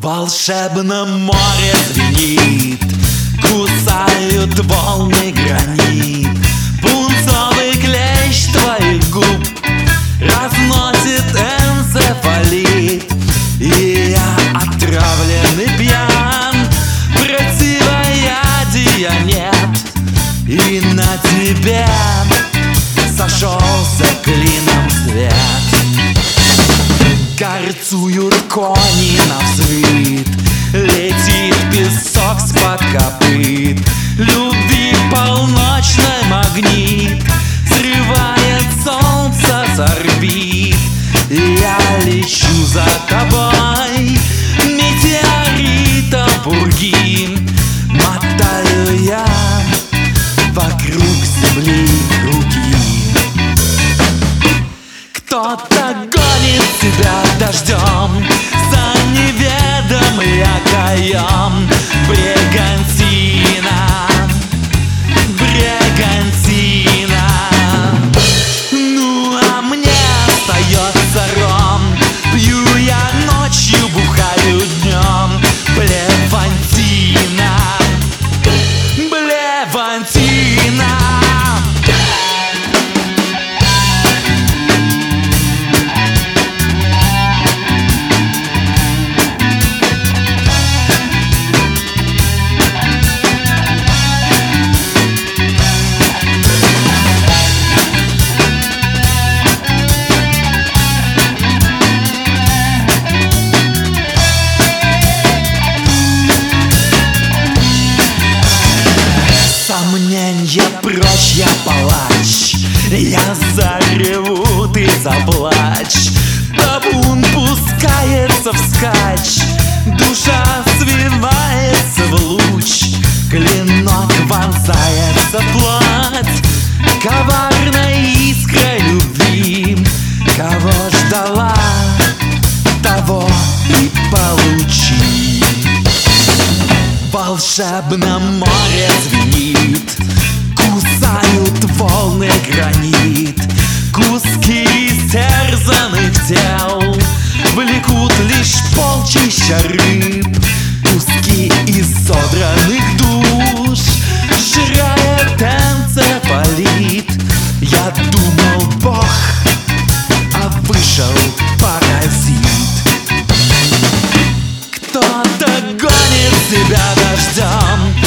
волшебном море звенит, кусают волны гранит. Пунцовый клещ твоих губ разносит энцефалит, и я отравлен и пьян, противоядия нет, и на тебе сошелся клином свет. Горцуют кони навзрыд, летит песок с-под копыт, любви полночный магнит срывает солнце с орбит. Я лечу за тобой метеоритом пурги, мотаю я вокруг земли круги. Кто-то гонит тебя дождем за неведомый окоем. Бригантина, бригантина. Ну а мне остается ром, пью я ночью, бухаю днем. Блевантина, блевантина. Сомненья прочь, я палач, я зареву, ты заплачь. Табун пускается вскачь, душа свивается в луч, клинок вонзается в плоть коварной искрой любви. Кого ждала, того и получи. В волшебном море звенит, кусают волны гранит. Куски истерзанных тел влекут лишь полчища рыб. Куски изодранных душ сжирает энцефалит. Я думал Бог, а вышел паразит. Кто-то гонит тебя дождем